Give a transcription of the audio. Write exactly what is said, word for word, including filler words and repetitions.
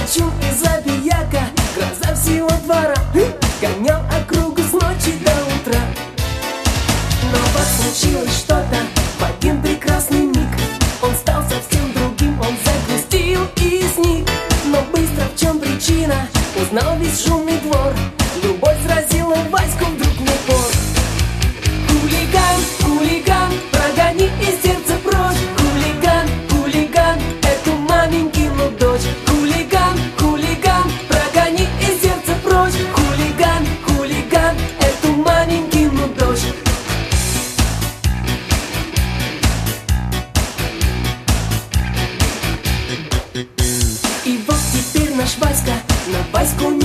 драчун и забияка, гроза всего двора, гонял округу с ночи до утра. Но вот случилось что-то в один прекрасный миг. Он стал совсем другим, он загрустил и сник. Но быстро в чем причина, узнал весь шумный двор. Любовь сразила Ваську вдруг в упор. Хулиган, хулиган, прогони из сердца прочь. Хулиган, хулиган, эту маменькину дочь. Хулиган, хулиган, прогони из сердца прочь. Хулиган, хулиган, эту маменькину дочь. И вот теперь наш Васька на Ваську не